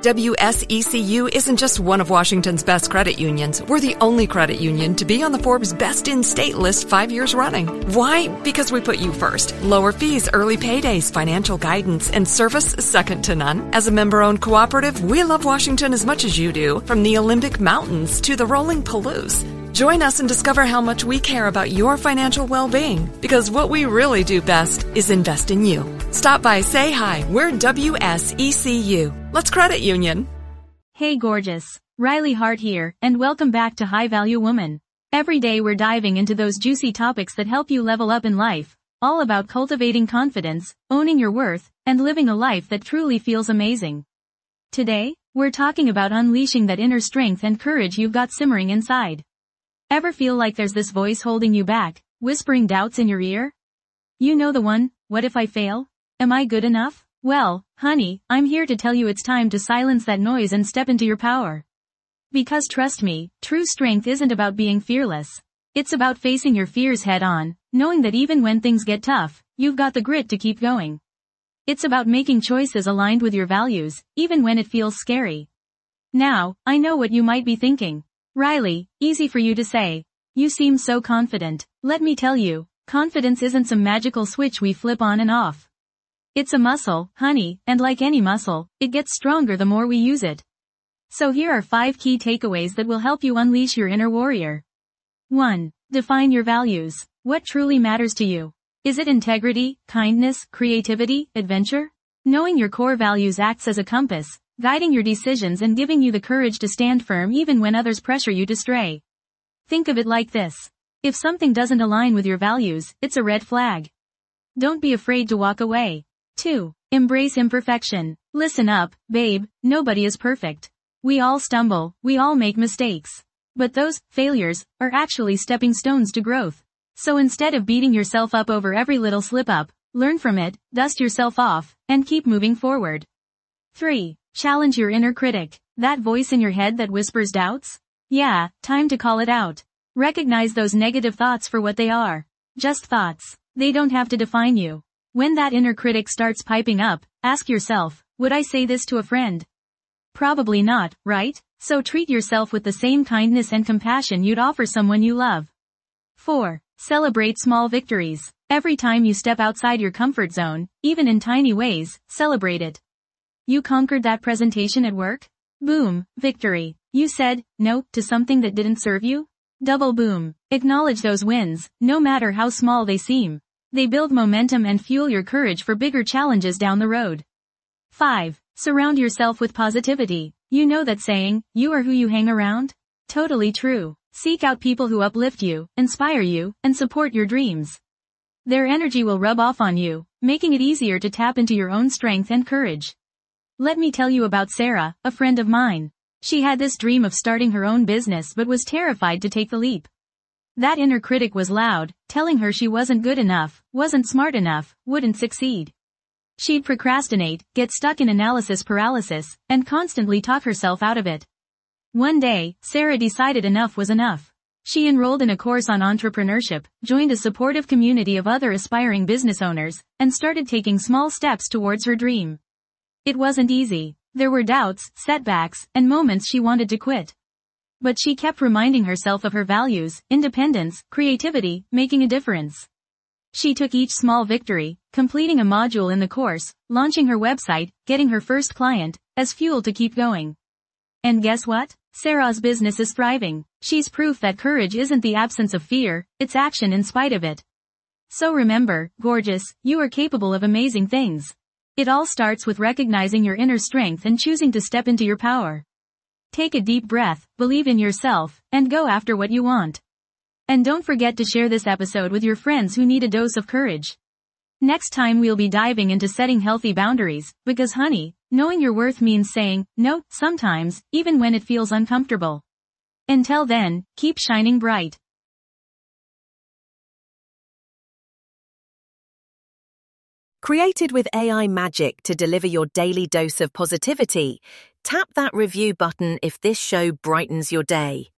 WSECU isn't just one of Washington's best credit unions. We're the only credit union to be on the Forbes Best in State list 5 years running. Why? Because we put you first. Lower fees, early paydays, financial guidance, and service second to none. As a member-owned cooperative, we love Washington as much as you do, from the Olympic Mountains to the rolling Palouse. Join us and discover how much we care about your financial well-being, because what we really do best is invest in you. Stop by, say hi. We're WSECU. Let's credit union. Hey gorgeous, Riley Hart here, and welcome back to High Value Woman. Every day we're diving into those juicy topics that help you level up in life, all about cultivating confidence, owning your worth, and living a life that truly feels amazing. Today, we're talking about unleashing that inner strength and courage you've got simmering inside. Ever feel like there's this voice holding you back, whispering doubts in your ear? You know the one, what if I fail? Am I good enough? Well, honey, I'm here to tell you it's time to silence that noise and step into your power. Because trust me, true strength isn't about being fearless. It's about facing your fears head on, knowing that even when things get tough, you've got the grit to keep going. It's about making choices aligned with your values, even when it feels scary. Now, I know what you might be thinking. Riley, easy for you to say. You seem so confident. Let me tell you, confidence isn't some magical switch we flip on and off. It's a muscle, honey, and like any muscle, it gets stronger the more we use it. So here are 5 key takeaways that will help you unleash your inner warrior. 1. Define your values. What truly matters to you? Is it integrity, kindness, creativity, adventure? Knowing your core values acts as a compass, guiding your decisions and giving you the courage to stand firm even when others pressure you to stray. Think of it like this. If something doesn't align with your values, it's a red flag. Don't be afraid to walk away. 2. Embrace imperfection. Listen up, babe, nobody is perfect. We all stumble, we all make mistakes. But those failures are actually stepping stones to growth. So instead of beating yourself up over every little slip up, learn from it, dust yourself off, and keep moving forward. 3. Challenge your inner critic. That voice in your head that whispers doubts? Yeah, time to call it out. Recognize those negative thoughts for what they are. Just thoughts. They don't have to define you. When that inner critic starts piping up, ask yourself, would I say this to a friend? Probably not, right? So treat yourself with the same kindness and compassion you'd offer someone you love. 4. Celebrate small victories. Every time you step outside your comfort zone, even in tiny ways, celebrate it. You conquered that presentation at work? Boom, victory. You said no to something that didn't serve you? Double boom. Acknowledge those wins, no matter how small they seem. They build momentum and fuel your courage for bigger challenges down the road. 5. Surround yourself with positivity. You know that saying, you are who you hang around? Totally true. Seek out people who uplift you, inspire you, and support your dreams. Their energy will rub off on you, making it easier to tap into your own strength and courage. Let me tell you about Sarah, a friend of mine. She had this dream of starting her own business but was terrified to take the leap. That inner critic was loud, telling her she wasn't good enough, wasn't smart enough, wouldn't succeed. She'd procrastinate, get stuck in analysis paralysis, and constantly talk herself out of it. One day, Sarah decided enough was enough. She enrolled in a course on entrepreneurship, joined a supportive community of other aspiring business owners, and started taking small steps towards her dream. It wasn't easy. There were doubts, setbacks, and moments she wanted to quit. But she kept reminding herself of her values, independence, creativity, making a difference. She took each small victory, completing a module in the course, launching her website, getting her first client, as fuel to keep going. And guess what? Sarah's business is thriving. She's proof that courage isn't the absence of fear, it's action in spite of it. So remember, gorgeous, you are capable of amazing things. It all starts with recognizing your inner strength and choosing to step into your power. Take a deep breath, believe in yourself, and go after what you want. And don't forget to share this episode with your friends who need a dose of courage. Next time we'll be diving into setting healthy boundaries, because honey, knowing your worth means saying no sometimes, even when it feels uncomfortable. Until then, keep shining bright. Created with AI magic to deliver your daily dose of positivity, tap that review button if this show brightens your day.